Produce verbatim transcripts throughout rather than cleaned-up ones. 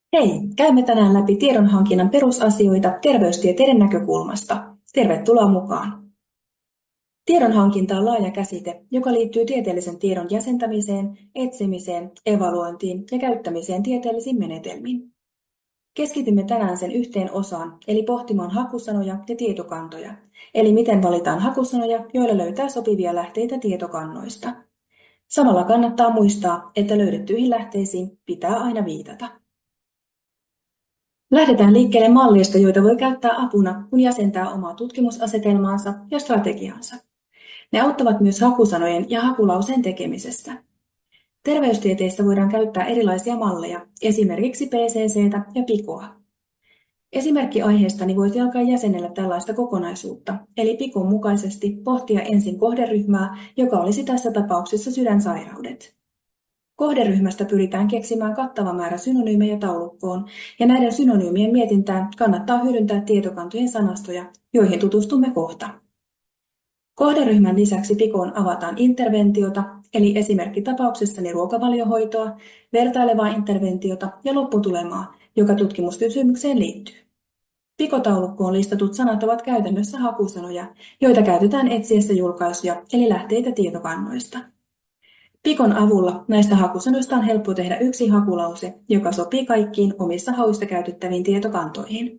Hei, käymme tänään läpi tiedonhankinnan perusasioita terveystieteiden näkökulmasta. Tervetuloa mukaan. Tiedonhankinta on laaja käsite, joka liittyy tieteellisen tiedon jäsentämiseen, etsimiseen, evaluointiin ja käyttämiseen tieteellisiin menetelmiin. Keskitymme tänään sen yhteen osaan, eli pohtimaan hakusanoja ja tietokantoja, eli miten valitaan hakusanoja, joilla löytää sopivia lähteitä tietokannoista. Samalla kannattaa muistaa, että löydettyihin lähteisiin pitää aina viitata. Lähdetään liikkeelle malleista, joita voi käyttää apuna, kun jäsentää omaa tutkimusasetelmaansa ja strategiaansa. Ne auttavat myös hakusanojen ja hakulauseen tekemisessä. Terveystieteissä voidaan käyttää erilaisia malleja, esimerkiksi P C C:tä ja PICOa. Esimerkki aiheestani voisi alkaa jäsenellä tällaista kokonaisuutta, eli PICOn mukaisesti pohtia ensin kohderyhmää, joka olisi tässä tapauksessa sydänsairaudet. Kohderyhmästä pyritään keksimään kattava määrä synonyymejä taulukkoon, ja näiden synonyymien mietintään kannattaa hyödyntää tietokantojen sanastoja, joihin tutustumme kohta. Kohderyhmän lisäksi PICOon avataan interventiota, eli esimerkkitapauksessani ruokavaliohoitoa, vertailevaa interventiota ja lopputulemaa, joka tutkimuskysymykseen liittyy. PICO-taulukkoon listatut sanat ovat käytännössä hakusanoja, joita käytetään etsiessä julkaisuja, eli lähteitä tietokannoista. PICOn avulla näistä hakusanoista on helppo tehdä yksi hakulause, joka sopii kaikkiin omissa hauissa käytettäviin tietokantoihin.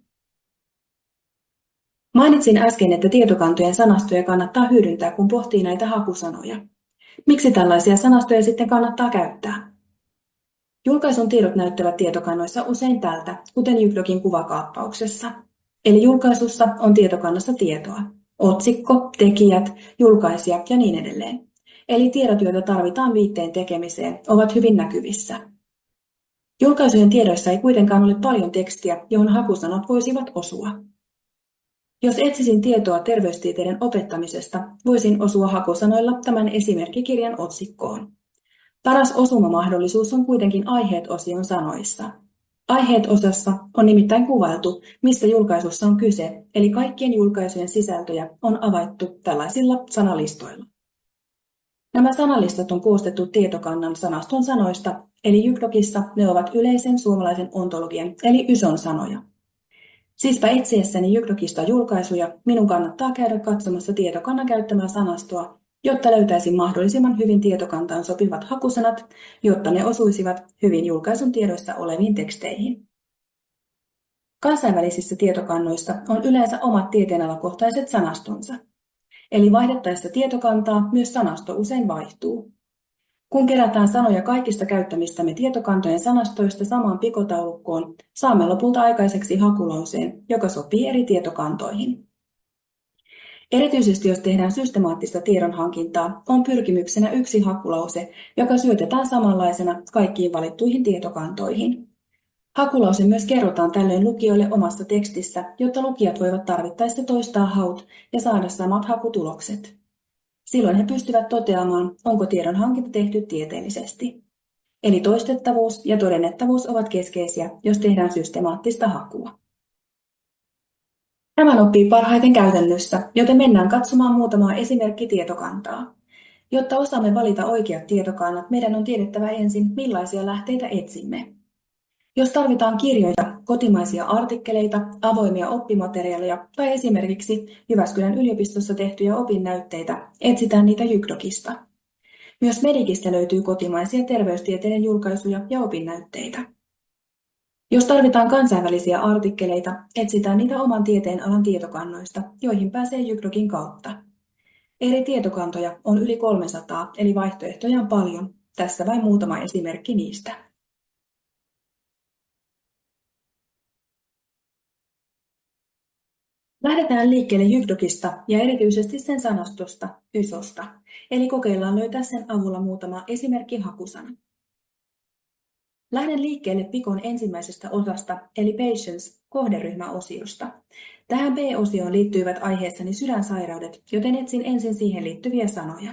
Mainitsin äsken, että tietokantojen sanastoja kannattaa hyödyntää, kun pohtii näitä hakusanoja. Miksi tällaisia sanastoja sitten kannattaa käyttää? Julkaisun tiedot näyttävät tietokannoissa usein tältä, kuten Jyklogin kuvakaappauksessa. Eli julkaisussa on tietokannassa tietoa. Otsikko, tekijät, julkaisija ja niin edelleen. Eli tiedot, joita tarvitaan viitteen tekemiseen, ovat hyvin näkyvissä. Julkaisujen tiedoissa ei kuitenkaan ole paljon tekstiä, johon hakusanat voisivat osua. Jos etsisin tietoa terveystieteiden opettamisesta, voisin osua hakusanoilla tämän esimerkkikirjan otsikkoon. Paras osumamahdollisuus on kuitenkin aiheet-osion sanoissa. Aiheet-osassa on nimittäin kuvailtu, mistä julkaisussa on kyse, eli kaikkien julkaisujen sisältöjä on avaittu tällaisilla sanalistoilla. Nämä sanalistat on koostettu tietokannan sanaston sanoista, eli Jyklogissa ne ovat yleisen suomalaisen ontologian, eli YSON sanoja. Siispä etsiessäni Jyklogista julkaisuja minun kannattaa käydä katsomassa tietokannan käyttämää sanastoa, jotta löytäisin mahdollisimman hyvin tietokantaan sopivat hakusanat, jotta ne osuisivat hyvin julkaisun tiedoissa oleviin teksteihin. Kansainvälisissä tietokannoissa on yleensä omat tieteenalakohtaiset sanastonsa. Eli vaihdettaessa tietokantaa myös sanasto usein vaihtuu. Kun kerätään sanoja kaikista käyttämistämme tietokantojen sanastoista samaan PICO-taulukkoon, saamme lopulta aikaiseksi hakulauseen, joka sopii eri tietokantoihin. Erityisesti jos tehdään systemaattista tiedonhankintaa, on pyrkimyksenä yksi hakulause, joka syötetään samanlaisena kaikkiin valittuihin tietokantoihin. Hakulause myös kerrotaan tällöin lukijoille omassa tekstissä, jotta lukijat voivat tarvittaessa toistaa haut ja saada samat hakutulokset. Silloin he pystyvät toteamaan, onko tiedonhankinta tehty tieteellisesti. Eli toistettavuus ja todennettavuus ovat keskeisiä, jos tehdään systemaattista hakua. Tämän oppii parhaiten käytännössä, joten mennään katsomaan muutamaa esimerkkitietokantaa. Jotta osaamme valita oikeat tietokannat, meidän on tiedettävä ensin, millaisia lähteitä etsimme. Jos tarvitaan kirjoja, kotimaisia artikkeleita, avoimia oppimateriaaleja tai esimerkiksi Jyväskylän yliopistossa tehtyjä opinnäytteitä, etsitään niitä Jyklogista. Myös Medicistä löytyy kotimaisia terveystieteiden julkaisuja ja opinnäytteitä. Jos tarvitaan kansainvälisiä artikkeleita, etsitään niitä oman tieteenalan tietokannoista, joihin pääsee Jyklogin kautta. Eri tietokantoja on yli kolmesataa, eli vaihtoehtoja on paljon. Tässä vain muutama esimerkki niistä. Lähdetään liikkeelle Jyklogista ja erityisesti sen sanastosta, YSOsta, eli kokeillaan löytää sen avulla muutama esimerkki hakusana. Lähden liikkeelle PICOn ensimmäisestä osasta, eli Patients kohderyhmäosiosta. Tähän B-osioon liittyivät aiheessani sydänsairaudet, joten etsin ensin siihen liittyviä sanoja.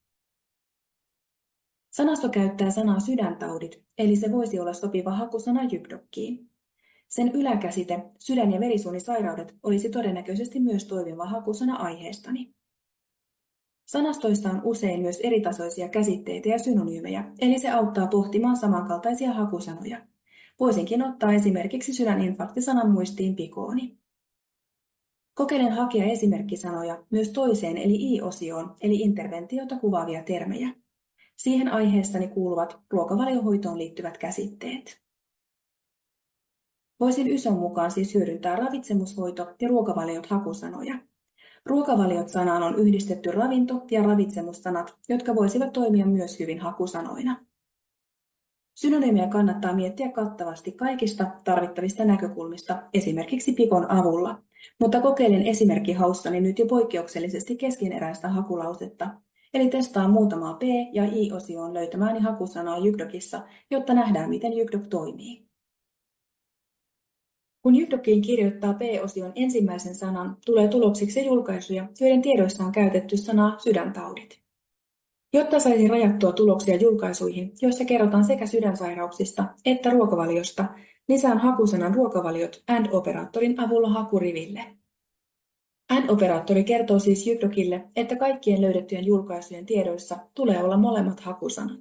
Sanasto käyttää sanaa sydäntaudit, eli se voisi olla sopiva hakusana Jyklogiin. Sen yläkäsite, sydän- ja verisuonisairaudet, olisi todennäköisesti myös toimiva hakusana aiheestani. Sanastoissa on usein myös eritasoisia käsitteitä ja synonyymejä, eli se auttaa pohtimaan samankaltaisia hakusanoja. Voisinkin ottaa esimerkiksi sydäninfarktisanan muistiin pikooni. Kokeilen hakea esimerkkisanoja myös toiseen eli I-osioon eli interventiota kuvaavia termejä. Siihen aiheessani kuuluvat ruokavaliohoitoon liittyvät käsitteet. Voisin Yson mukaan siis hyödyntää ravitsemushoito ja ruokavaliot hakusanoja. Ruokavaliot sanaan on yhdistetty ravinto- ja ravitsemussanat, jotka voisivat toimia myös hyvin hakusanoina. Synonyymejä kannattaa miettiä kattavasti kaikista tarvittavista näkökulmista, esimerkiksi pikon avulla, mutta kokeilen esimerkkihaussani nyt jo poikkeuksellisesti keskeneräistä hakulausetta, eli testaan muutamaa P- ja I-osioon löytämääni hakusanaa Jykdokissa, jotta nähdään, miten Jykdok toimii. Kun Jykdokiin kirjoittaa P-osion ensimmäisen sanan, tulee tuloksiksi julkaisuja, joiden tiedoissa on käytetty sanaa sydäntaudit. Jotta saisin rajattua tuloksia julkaisuihin, joissa kerrotaan sekä sydänsairauksista että ruokavaliosta, lisään hakusanan ruokavaliot AND-operaattorin avulla hakuriville. AND-operaattori kertoo siis Jykdokille, että kaikkien löydettyjen julkaisujen tiedoissa tulee olla molemmat hakusanat.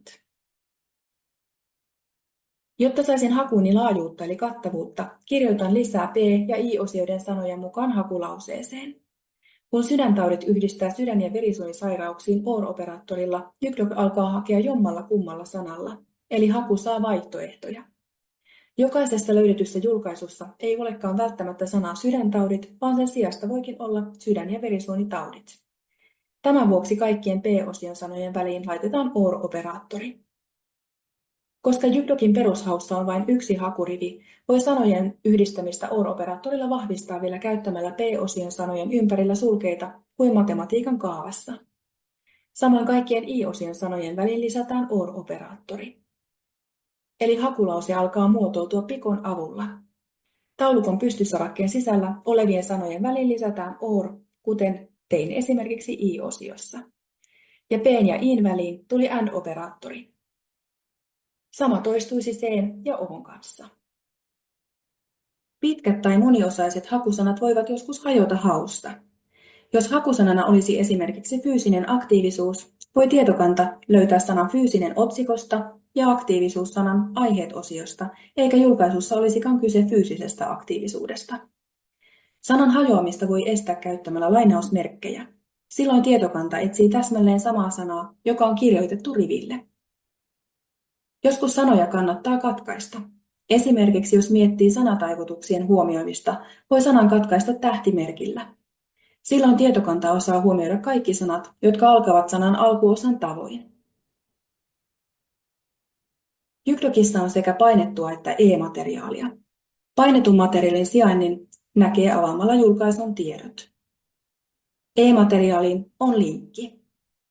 Jotta saisin hakuuni laajuutta eli kattavuutta, kirjoitan lisää P- ja I-osioiden sanoja mukaan hakulauseeseen. Kun sydäntaudit yhdistää sydän- ja verisuonisairauksiin O R-operaattorilla, Jykdok alkaa hakea jommalla kummalla sanalla, eli haku saa vaihtoehtoja. Jokaisessa löydetyssä julkaisussa ei olekaan välttämättä sanaa sydäntaudit, vaan sen sijasta voikin olla sydän- ja verisuonitaudit. Tämän vuoksi kaikkien P-osion sanojen väliin laitetaan O R-operaattori. Koska Jykdokin perushaussa on vain yksi hakurivi, voi sanojen yhdistämistä O R-operaattorilla vahvistaa vielä käyttämällä P-osion sanojen ympärillä sulkeita kuin matematiikan kaavassa. Samoin kaikkien I-osion sanojen väliin lisätään O R-operaattori. Eli hakulause alkaa muotoutua pikon avulla. Taulukon pystysarakkeen sisällä olevien sanojen väliin lisätään O R, kuten tein esimerkiksi I-osiossa. Ja P:n ja I:n väliin tuli AND-operaattori. Sama toistuisi C:n ja O:n kanssa. Pitkät tai moniosaiset hakusanat voivat joskus hajota haussa. Jos hakusanana olisi esimerkiksi fyysinen aktiivisuus, voi tietokanta löytää sanan fyysinen otsikosta ja aktiivisuus-sanan aiheet-osiosta, eikä julkaisussa olisikaan kyse fyysisestä aktiivisuudesta. Sanan hajoamista voi estää käyttämällä lainausmerkkejä. Silloin tietokanta etsii täsmälleen samaa sanaa, joka on kirjoitettu riville. Joskus sanoja kannattaa katkaista. Esimerkiksi jos miettii sanataivutuksien huomioimista, voi sanan katkaista tähtimerkillä. Silloin tietokanta osaa huomioida kaikki sanat, jotka alkavat sanan alkuosan tavoin. Jykdokissa on sekä painettua että e-materiaalia. Painetun materiaalin sijainnin näkee avaamalla julkaisun tiedot. E-materiaaliin on linkki.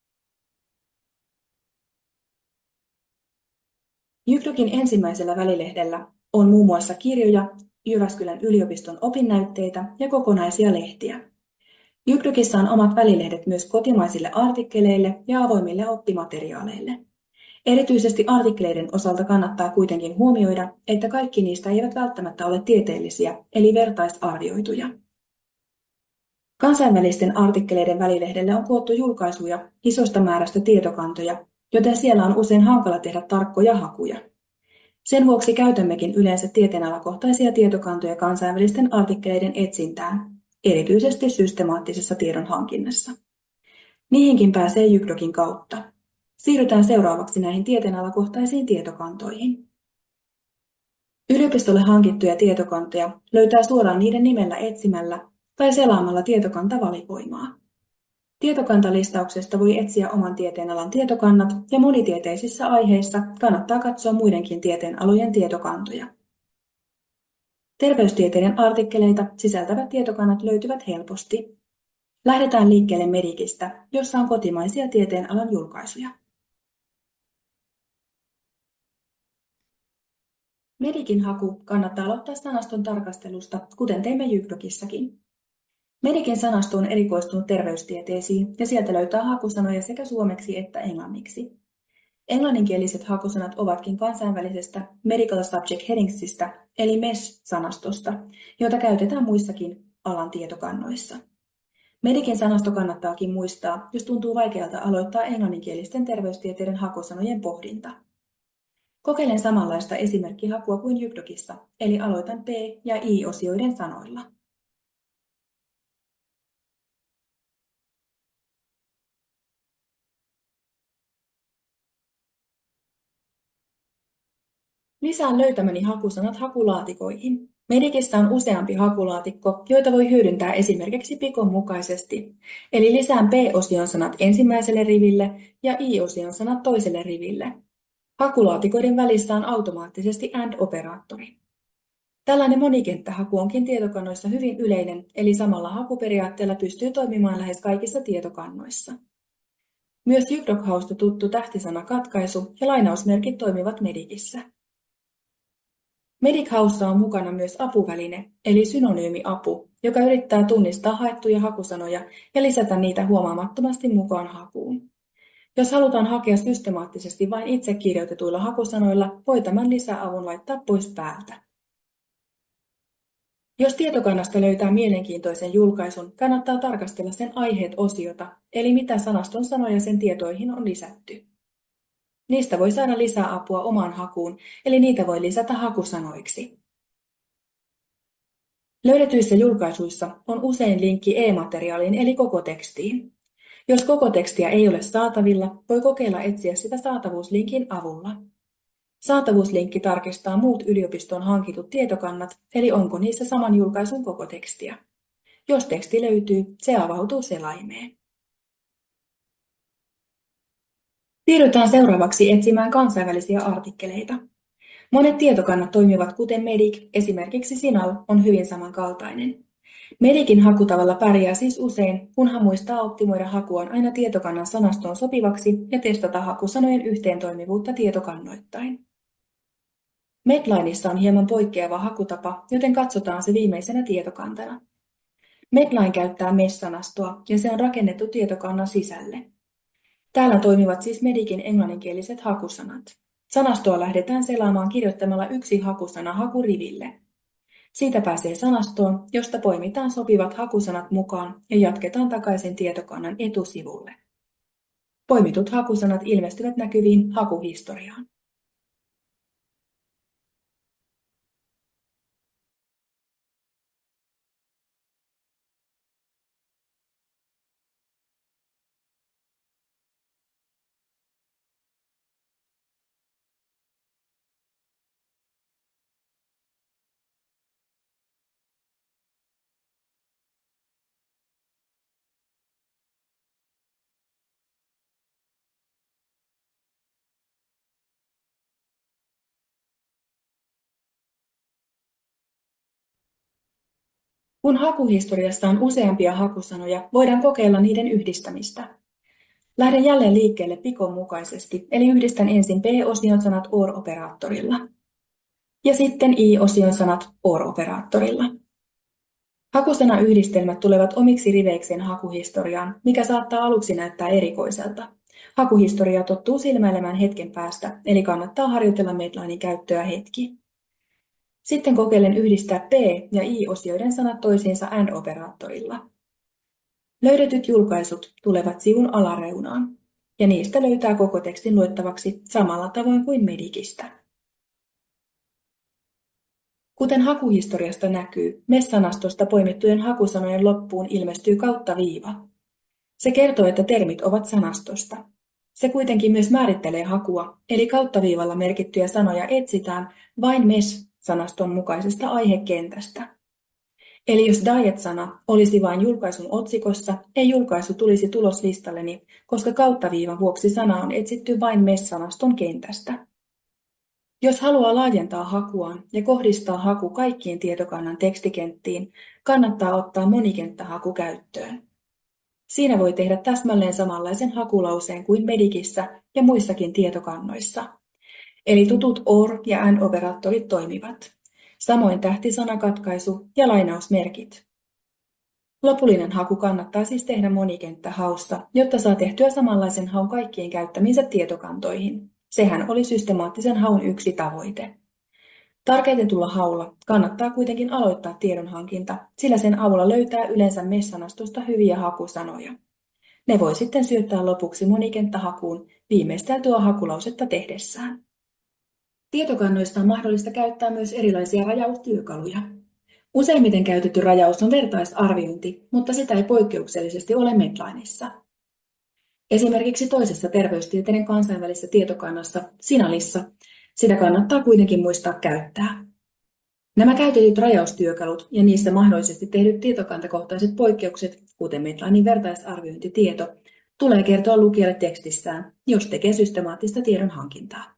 Jykdokin ensimmäisellä välilehdellä on muun muassa kirjoja, Jyväskylän yliopiston opinnäytteitä ja kokonaisia lehtiä. Jykdokissa on omat välilehdet myös kotimaisille artikkeleille ja avoimille oppimateriaaleille. Erityisesti artikkeleiden osalta kannattaa kuitenkin huomioida, että kaikki niistä eivät välttämättä ole tieteellisiä, eli vertaisarvioituja. Kansainvälisten artikkeleiden välilehdelle on koottu julkaisuja isosta määrästä tietokantoja, joten siellä on usein hankala tehdä tarkkoja hakuja. Sen vuoksi käytämmekin yleensä tieteenalakohtaisia tietokantoja kansainvälisten artikkeleiden etsintään, erityisesti systemaattisessa tiedonhankinnassa. Niihinkin pääsee Jykdokin kautta. Siirrytään seuraavaksi näihin tieteenalakohtaisiin tietokantoihin. Yliopistolle hankittuja tietokantoja löytää suoraan niiden nimellä etsimällä tai selaamalla tietokantavalikoimaa. Tietokantalistauksesta voi etsiä oman tieteenalan tietokannat ja monitieteisissä aiheissa kannattaa katsoa muidenkin tieteenalojen tietokantoja. Terveystieteiden artikkeleita sisältävät tietokannat löytyvät helposti. Lähdetään liikkeelle Medicistä, jossa on kotimaisia tieteenalan julkaisuja. Medicin haku kannattaa aloittaa sanaston tarkastelusta, kuten teimme Jykdokissakin. Medicin sanasto on erikoistunut terveystieteisiin ja sieltä löytää hakusanoja sekä suomeksi että englanniksi. Englanninkieliset hakusanat ovatkin kansainvälisestä Medical Subject Headingsistä eli M E S-sanastosta, jota käytetään muissakin alan tietokannoissa. Medicin sanasto kannattaakin muistaa, jos tuntuu vaikealta aloittaa englanninkielisten terveystieteiden hakusanojen pohdinta. Kokeilen samanlaista esimerkkihakua kuin HypDocissa, eli aloitan P- ja I-osioiden sanoilla. Lisään löytämäni hakusanat hakulaatikoihin. Medicissa on useampi hakulaatikko, joita voi hyödyntää esimerkiksi Picon mukaisesti, eli lisään P-osion sanat ensimmäiselle riville ja I-osion sanat toiselle riville. Hakulaatikoiden välissä on automaattisesti AND-operaattori. Tällainen monikenttähaku onkin tietokannoissa hyvin yleinen, eli samalla hakuperiaatteella pystyy toimimaan lähes kaikissa tietokannoissa. Myös HypDoc-hausta tuttu tähtisanakatkaisu ja lainausmerkit toimivat Medicissä. Medic-haussa on mukana myös apuväline, eli synonyymiapu, joka yrittää tunnistaa haettuja hakusanoja ja lisätä niitä huomaamattomasti mukaan hakuun. Jos halutaan hakea systemaattisesti vain itse kirjoitetuilla hakusanoilla, voi tämän lisäavun laittaa pois päältä. Jos tietokannasta löytää mielenkiintoisen julkaisun, kannattaa tarkastella sen aiheet-osiota, eli mitä sanaston sanoja sen tietoihin on lisätty. Niistä voi saada lisää apua omaan hakuun, eli niitä voi lisätä hakusanoiksi. Löydetyissä julkaisuissa on usein linkki e-materiaaliin eli koko tekstiin. Jos koko tekstiä ei ole saatavilla, voi kokeilla etsiä sitä saatavuuslinkin avulla. Saatavuuslinkki tarkistaa muut yliopistoon hankitut tietokannat, eli onko niissä saman julkaisun koko tekstiä. Jos teksti löytyy, se avautuu selaimeen. Siirrytään seuraavaksi etsimään kansainvälisiä artikkeleita. Monet tietokannat toimivat kuten Medic, esimerkiksi Sinal on hyvin samankaltainen. Medicin hakutavalla pärjää siis usein, kunhan muistaa optimoida hakuaan aina tietokannan sanastoon sopivaksi ja testata hakusanojen yhteentoimivuutta tietokannoittain. Medlineissa on hieman poikkeava hakutapa, joten katsotaan se viimeisenä tietokantana. Medline käyttää mesh-sanastoa ja se on rakennettu tietokannan sisälle. Täällä toimivat siis Medicin englanninkieliset hakusanat. Sanastoa lähdetään selaamaan kirjoittamalla yksi hakusana hakuriville. Siitä pääsee sanastoon, josta poimitaan sopivat hakusanat mukaan ja jatketaan takaisin tietokannan etusivulle. Poimitut hakusanat ilmestyvät näkyviin hakuhistoriaan. Kun hakuhistoriassa on useampia hakusanoja, voidaan kokeilla niiden yhdistämistä. Lähden jälleen liikkeelle Picon mukaisesti, eli yhdistän ensin P-osion sanat OR-operaattorilla ja sitten I-osion sanat OR-operaattorilla. Hakusanayhdistelmät tulevat omiksi riveikseen hakuhistoriaan, mikä saattaa aluksi näyttää erikoiselta. Hakuhistoria tottuu silmäilemään hetken päästä, eli kannattaa harjoitella Medlinein käyttöä hetki. Sitten kokeilen yhdistää P- ja I-osioiden sanat toisiinsa AND-operaattorilla. Löydetyt julkaisut tulevat sivun alareunaan, ja niistä löytää koko tekstin luettavaksi samalla tavoin kuin Medicistä. Kuten hakuhistoriasta näkyy, mesh-sanastosta poimittujen hakusanojen loppuun ilmestyy kautta viiva. Se kertoo, että termit ovat sanastosta. Se kuitenkin myös määrittelee hakua, eli kautta viivalla merkittyjä sanoja etsitään vain mesh-sanaston mukaisesta aihekentästä. Eli jos diet-sana olisi vain julkaisun otsikossa, ei julkaisu tulisi tuloslistalleni, koska kauttaviivan vuoksi sana on etsitty vain mesh-sanaston kentästä. Jos haluaa laajentaa hakuaan ja kohdistaa haku kaikkiin tietokannan tekstikenttiin, kannattaa ottaa monikenttähaku käyttöön. Siinä voi tehdä täsmälleen samanlaisen hakulauseen kuin Medicissä ja muissakin tietokannoissa. Eli tutut OR- ja AND-operaattorit toimivat. Samoin tähtisanakatkaisu ja lainausmerkit. Lopullinen haku kannattaa siis tehdä monikenttähaussa, jotta saa tehtyä samanlaisen haun kaikkien käyttämiinsä tietokantoihin. Sehän oli systemaattisen haun yksi tavoite. Tarkennetulla haulla kannattaa kuitenkin aloittaa tiedonhankinta, sillä sen avulla löytää yleensä mesh-sanastosta hyviä hakusanoja. Ne voi sitten syöttää lopuksi monikenttähakuun viimeisteltyä hakulausetta tehdessään. Tietokannoista on mahdollista käyttää myös erilaisia rajaustyökaluja. Useimmiten käytetty rajaus on vertaisarviointi, mutta sitä ei poikkeuksellisesti ole Medlineissa. Esimerkiksi toisessa terveystieteiden kansainvälisessä tietokannassa, Sinalissa, sitä kannattaa kuitenkin muistaa käyttää. Nämä käytetyt rajaustyökalut ja niistä mahdollisesti tehdyt tietokantakohtaiset poikkeukset, kuten Medlinein vertaisarviointitieto, tulee kertoa lukijalle tekstissään, jos tekee systemaattista tiedon hankintaa.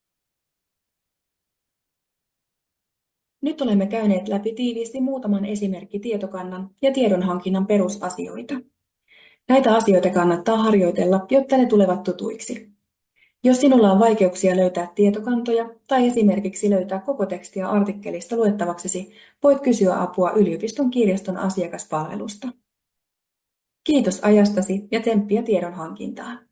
Nyt olemme käyneet läpi tiiviisti muutaman esimerkkitietokannan ja tiedonhankinnan perusasioita. Näitä asioita kannattaa harjoitella, jotta ne tulevat tutuiksi. Jos sinulla on vaikeuksia löytää tietokantoja tai esimerkiksi löytää koko tekstiä artikkelista luettavaksesi, voit kysyä apua yliopiston kirjaston asiakaspalvelusta. Kiitos ajastasi ja tsemppiä tiedon hankintaan.